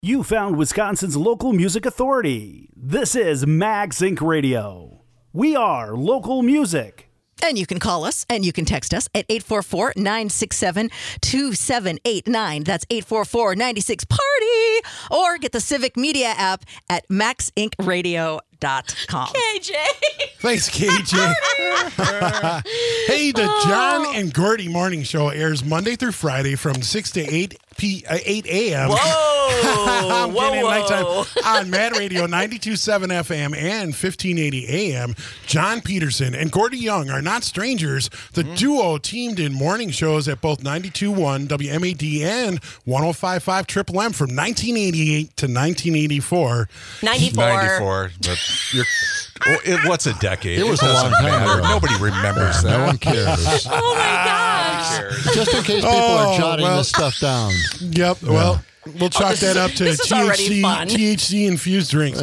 You found Wisconsin's local music authority. This is Mag Sync Radio. We are local music. And you can call us and you can text us at 844-967-2789. That's 844-96-PARTY. Or get the Civic Media app at maxincradio.com. KJ. Thanks, KJ. Hey, the John and Gordy Morning Show airs Monday through Friday from 6 to 8 a.m. Whoa. I'm getting nighttime on Mad Radio 92.7 FM and 1580 AM. John Peterson and Gordy Young are not strangers. The duo teamed in morning shows at both 92.1 WMAD and 105.5 Triple M from 1988 to 1984. 94, but what's a decade? It was a long time ago. Nobody remembers that. No one cares. Oh my gosh. Just in case people are jotting this stuff down. Yep. Well, we'll chalk that up to this is already fun. THC infused drinks.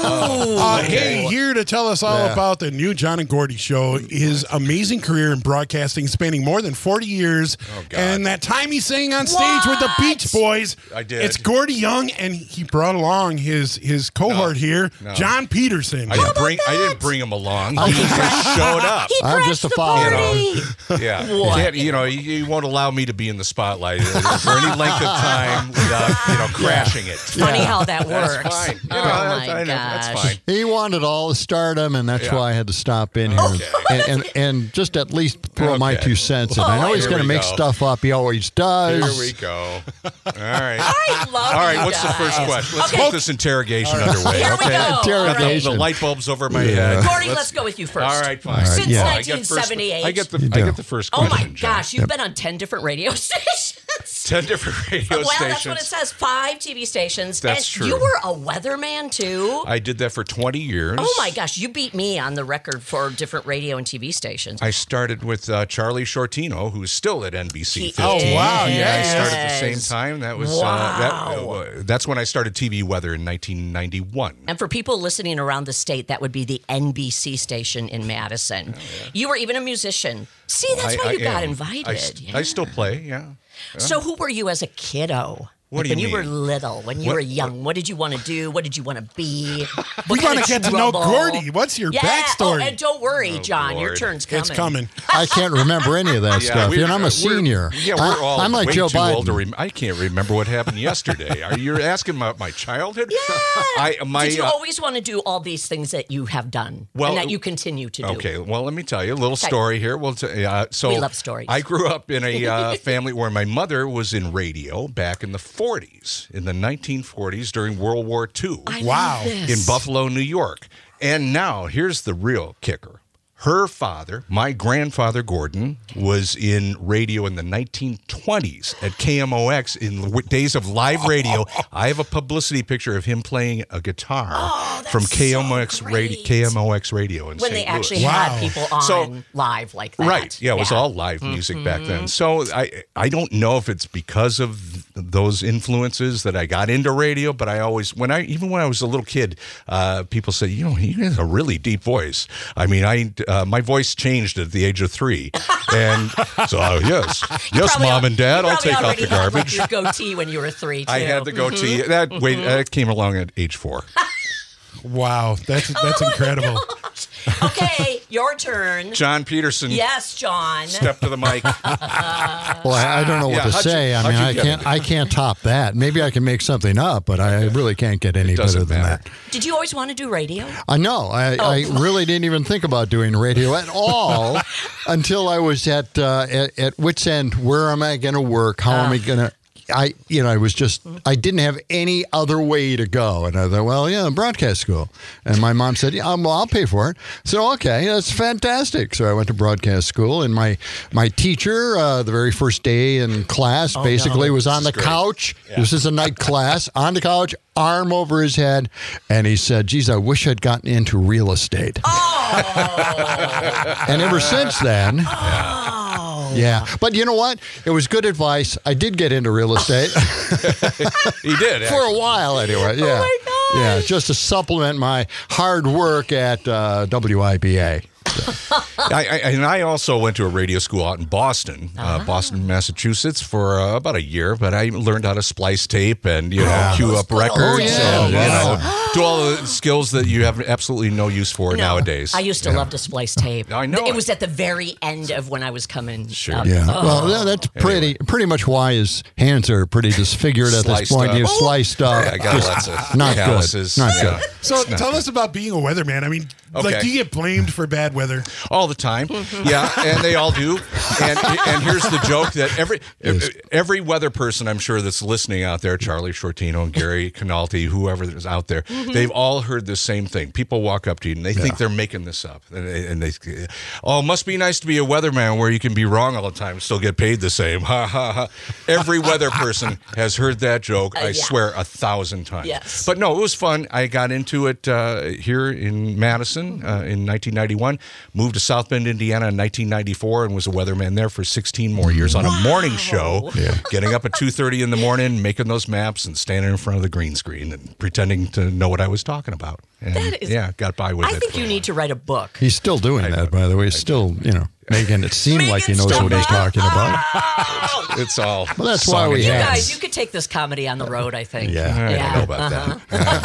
Hey, here to tell us all about the new John and Gordy show, his amazing career in broadcasting spanning more than 40 years. And that time he sang on stage with the Beach Boys. I did. It's Gordy Young, and he brought along his cohort here, John Peterson. I didn't bring him along. He just showed up. I'm just a follower. Yeah. You won't allow me to be in the spotlight for any length of time without crashing it. Funny how that works. That's fine. That's fine. He wanted all the stardom, and that's why I had to stop in here and just at least throw my 2 cents in. I know he's going to make stuff up. He always does. Here we go. All right. I love All right, you what's the first guys. question? Let's get this interrogation underway. Here we go. Interrogation. The light bulbs over my head. Gordy, let's go with you first. All right, fine. Since Yeah. 1978. I get the first Oh question. my gosh, you've been on 10 different radio stations. 10 different radio Well, stations. that's what it says. 5 TV stations. That's and true. You were a weatherman, too. I did that for 20 years. Oh, my gosh. You beat me on the record for different radio and TV stations. I started with Charlie Shortino, who's still at NBC. Oh, wow. Yeah, I Yes. started at the same time. That was that's when I started TV weather in 1991. And for people listening around the state, that would be the NBC station in Madison. You were even a musician. See, that's why you got invited. I still play, yeah. So who were you as a kiddo? What do you when mean? you were little, when you were young, what did you want to do? What did you want to be? We want to get to know Gordy. What's your backstory? Oh, and don't worry, John, your Lord. turn's coming. It's coming. I can't remember any of that stuff. I'm a senior. We're all I'm like way Joe too Biden. old to I can't remember what happened yesterday. Are you asking about my childhood? Yeah. Did you always want to do all these things that you have done and that you continue to do? Okay, well, let me tell you a little story here. We love stories. I grew up in a family where my mother was in radio back in the 40s, in the 1940s during World War II. Wow. In Buffalo, New York. And now, here's the real kicker. Her father, my grandfather Gordon, was in radio in the 1920s at KMOX in the days of live radio. I have a publicity picture of him playing a guitar from KMOX radio in when St. they actually Louis. had people on live like that. Right. Yeah, it was all live music back then. So I don't know if it's because of those influences that I got into radio, but I always, even when I was a little kid, people said, he has a really deep voice. I mean, my voice changed at the age of 3. And so, yes, Mom and Dad, I'll take out the garbage. You had your goatee when you were 3, too. I had the goatee. That came along at age 4. Wow, that's incredible. Okay, your turn. John Peterson. Yes, John. Step to the mic. Well, I don't know what to say. I mean, I can't top that. Maybe I can make something up, but I really can't get any better than that. Did you always want to do radio? No, I really didn't even think about doing radio at all until I was at wit's end. Where am I going to work? How am I going to? I didn't have any other way to go. And I thought, broadcast school. And my mom said, I'll pay for it. So, okay, that's fantastic. So I went to broadcast school, and my teacher, the very first day in class, was on the couch. Yeah. This is a night class, on the couch, arm over his head. And he said, geez, I wish I'd gotten into real estate. And ever since then... Yeah, but you know what? It was good advice. I did get into real estate. He did, for a while, anyway. Yeah, oh my gosh. Yeah, just to supplement my hard work at WIBA. I also went to a radio school out in Boston, Boston, Massachusetts, for about a year. But I learned how to splice tape and cue up records and do all the skills that you have absolutely no use for nowadays. I used to love to splice tape. I know it was at the very end of when I was coming. Sure. Up. Yeah. Well, that's pretty much why his hands are pretty disfigured at this point. He's sliced up. Yeah, I got lots of not calluses. good. Not good. So tell us about being a weatherman. I mean, Okay. do you get blamed for bad weather? All the time, yeah, and they all do. And here's the joke that every weather person I'm sure that's listening out there, Charlie Shortino and Gary Canalti, whoever is out there, they've all heard the same thing. People walk up to you and they think they're making this up, and they it must be nice to be a weatherman where you can be wrong all the time and still get paid the same. Ha ha ha! Every weather person has heard that joke. I swear 1,000 times. Yes. But no, it was fun. I got into it here in Madison. In 1991, moved to South Bend, Indiana in 1994, and was a weatherman there for 16 more years on a morning show, getting up at 2:30 in the morning, making those maps, and standing in front of the green screen and pretending to know what I was talking about. And, got by with it. I think you need to write a book. He's still doing that, by the way. He's still, making it seem like he knows what he's talking about. It's all. Well, that's why we You have. guys, you could take this comedy on the road, I think. Yeah. I don't know about that.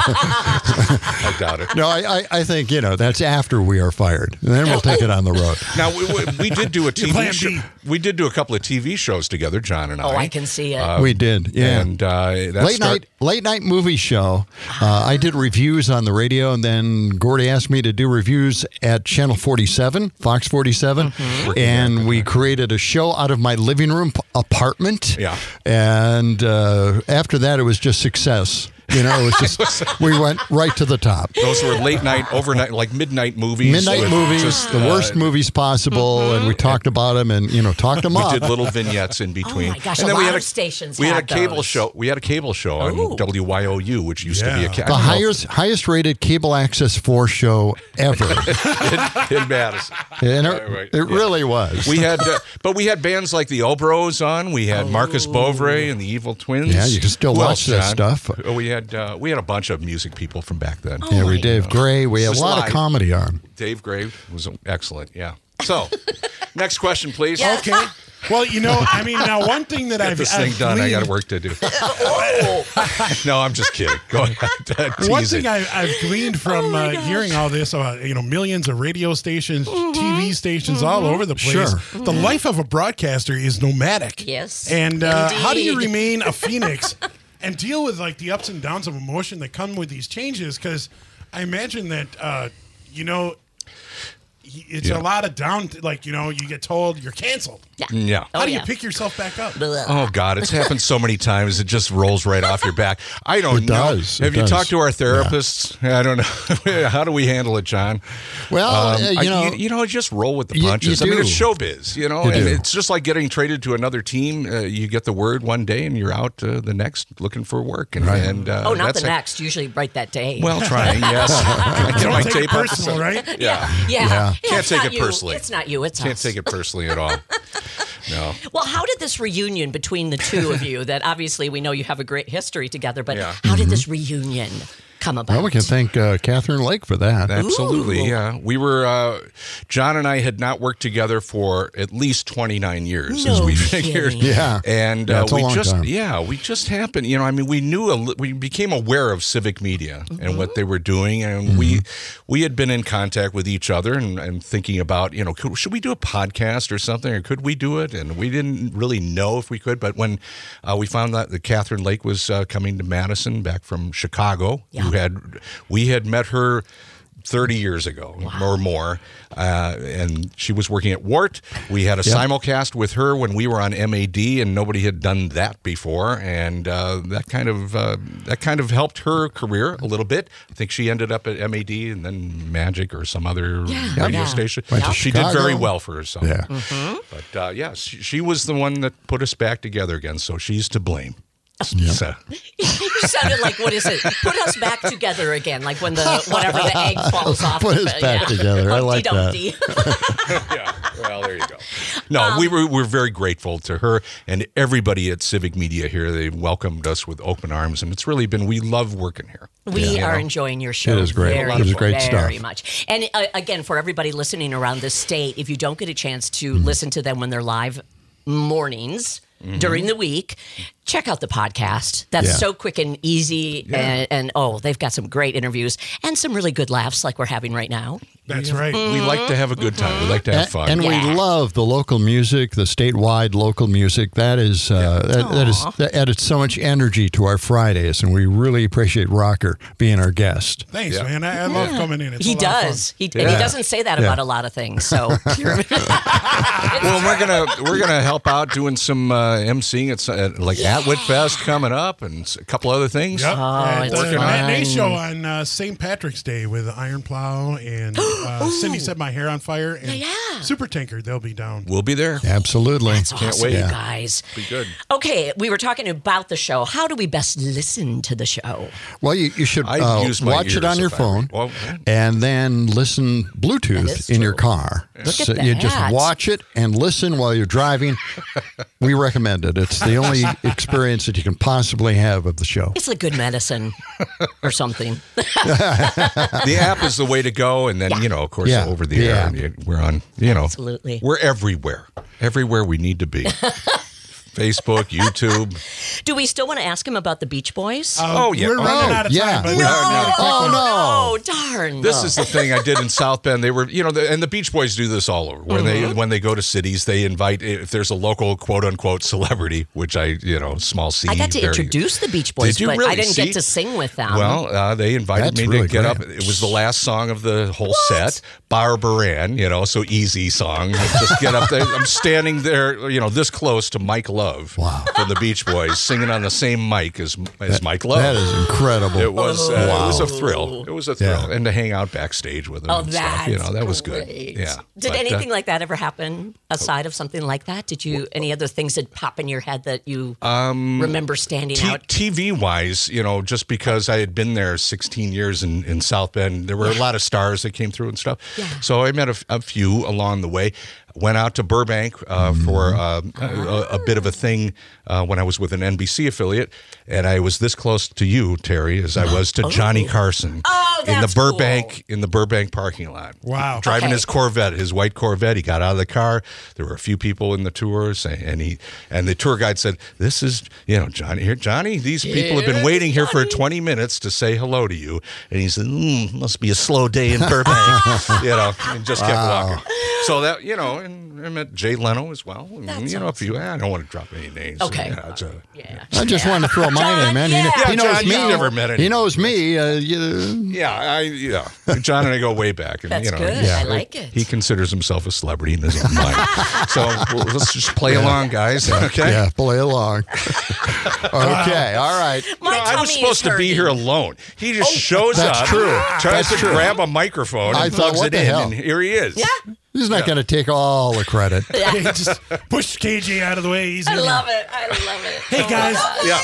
I doubt it. No, I think, that's after we are fired. And then we'll take it on the road. Now, we did do a TV plan show. B. We did do a couple of TV shows together, John and I. Oh, I can see it. We did, yeah. And that late night movie show. I did reviews on the radio, and then Gordy asked me to do reviews at Channel 47, Fox 47, and we created a show out of my living room apartment. Yeah. And after that, it was just success. It was just we went right to the top. Those were late night, overnight, like midnight movies. Midnight movies, just, the worst movies possible, and we talked about them and talked them up. We did little vignettes in between. Oh my gosh, and then a we lot had of stations We had a had cable those. show. We had a cable show on WYOU, which used to be a The highest rated cable access 4 show ever in Madison. And it really was. We had, but we had bands like the Obros on. We had Marcus Bovray and the Evil Twins. Yeah, you can still Who watch else, that John? stuff. We had a bunch of music people from back then. Yeah, we Dave Gray. We had a Just lot live. of comedy on. Dave Gray was excellent. Yeah. So, next question, please. Okay. Well, now one thing that Get this thing done. I got work to do. No, I'm just kidding. Go ahead. One Tease thing it. I've gleaned from hearing all this, millions of radio stations, TV stations all over the place. Sure. The life of a broadcaster is nomadic. Yes, And how do you indeed. remain a phoenix and deal with the ups and downs of emotion that come with these changes? Because I imagine that it's a lot of down. You get told you're canceled. Yeah. How do you pick yourself back up? Oh God, it's happened so many times. It just rolls right off your back. I don't It know. does. Have It you does. talked to our therapists? I don't know. How do we handle it, John? Well, just roll with the you punches. I mean, do. it's showbiz, and do. it's just like getting traded to another team. You get the word one day, and you're out the next looking for work. And, Right. and not that's the next. Usually right that day. Well, trying, yes. I get my Don't take it tape up. personal, right? Yeah. Yeah. Can't It's take not it you. personally. It's not you. It's Can't us. take it personally at all. No. Well, how did this reunion between the two of you, that obviously we know you have a great history together, but Yeah. how did this reunion come about? Well, we can thank Catherine Lake for that. Absolutely, Ooh. yeah. We were, John and I had not worked together for at least 29 years, as No we figured. kidding. Yeah. And Yeah, it's a we long just, time. we just happened, we knew, we became aware of civic media and what they were doing. And we had been in contact with each other and thinking about, should we do a podcast or something, or could we do it? And we didn't really know if we could. But when we found out that Catherine Lake was coming to Madison back from Chicago, we had met her 30 years ago or more, and she was working at WART. We had a simulcast with her when we were on MAD, and nobody had done that before, and that kind of helped her career a little bit. I think she ended up at MAD and then Magic or some other radio station. Went to She did Chicago. very well for herself. Yeah. But she was the one that put us back together again, so she's to blame. So, You sounded like, what is it? Put us back together again, like when whatever the egg falls off. Put us back together. I like that. Humpty yeah. Well, there you go. No, we're very grateful to her and everybody at Civic Media here. They welcomed us with open arms, and it's really been. We love working here. We are enjoying your show. It is great. Very, It is great very stuff. much. And again, for everybody listening around the state, if you don't get a chance to listen to them when they're live mornings during the week, check out the podcast. That's so quick and easy. Yeah. And they've got some great interviews and some really good laughs like we're having right now. That's right. We like to have a good time. We like to have fun. And we love the local music, the statewide local music. That is that adds so much energy to our Fridays, and we really appreciate Rocker being our guest. Thanks, man. I love coming in. It's He a lot of fun. does. And he doesn't say that about a lot of things. So Well, we're gonna help out doing some emceeing at like Atwood Fest coming up, and a couple other things. Yep. it's The matinee fun. show on St. Patrick's Day with Iron Plow and Cindy Set My Hair on Fire and Super Tanker. They'll be down. We'll be there. Absolutely. That's awesome, wait. you Yeah. guys. Be good. Okay, we were talking about the show. How do we best listen to the show? Well, you should I use my watch it on ears your if I phone read. Well, and then listen That Bluetooth is in your true. car. Look at So you just that. watch it and listen while you're driving. We recommend it. It's the only experience that you can possibly have of the show. It's like good medicine or something. the app is the way to go, and then of course, Yeah. over the Yeah. air, we're on. Absolutely. We're everywhere we need to be. Facebook, YouTube. Do we still want to ask him about the Beach Boys? Oh, yeah. We're running Oh, out of yeah. time. But No. Oh, no. darn. This is the thing I did in South Bend. They were, and the Beach Boys do this all over. When they go to cities, they invite, if there's a local quote unquote celebrity, which small C. I got to introduce the Beach Boys, Did you but really? I didn't See? get to sing with them. Well, they invited That's me really to get great. up. It was the last song of the whole set. Barbara Ann, so easy song. Just get up there. I'm standing there, this close to Mike Love from the Beach Boys, singing on the same mic as Mike Love. That is incredible. It was a thrill. It was a thrill, Yeah. and to hang out backstage with him. Oh, and stuff, that's that was good. great. Yeah. Did But, anything like that ever happen aside of something like that? Did you any other things that pop in your head that you remember standing out? TV wise, just because I had been there 16 years in South Bend, there were a lot of stars that came through and stuff. Yeah. So I met a few along the way. Went out to Burbank for a bit of a thing when I was with an NBC affiliate, and I was this close to you, Terry, as I was to Johnny Carson in the that's Burbank parking lot. Wow. Driving Okay. his Corvette, his white Corvette. He got out of the car. There were a few people in the tours, and the tour guide said, "This is Johnny. These people have been waiting here for 20 minutes to say hello to you." And he said, "Must be a slow day in Burbank," and just kept walking. So that and I met Jay Leno as well. And, That's a few. I don't want to drop any names. Okay. Yeah, I just wanted to throw my name in. yeah. He knows John, me. you've never met He knows me. John and I go way back. And, That's good. Yeah. I like it. He considers himself a celebrity in his own mind. So let's just play along, guys. Okay. Yeah, play along. Okay, all right. My I was tummy supposed is to be hurting. here alone. He just shows That's up, true. tries That's to true. grab a microphone I and thought, plugs what it the in, hell? and here he is. Yeah. He's not going to take all the credit. Hey, just push KJ out of the way. He's I gonna- love it. I love it. Hey, guys. Yeah.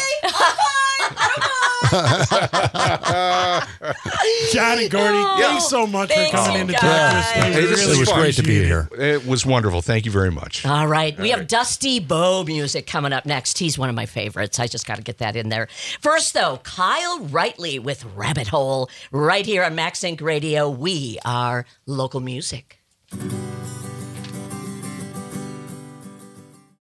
John and Gordy, thanks so much for Thanks, coming you in to talk to us. guys. We Hey, this really is It was fun. great to be appreciate here. It was wonderful. Thank you very much. All right. We have Dusty Bowe music coming up next. He's one of my favorites. I just got to get that in there. First, though, Kyle Rightly with Rabbit Hole right here on Max Inc. Radio. We are local music.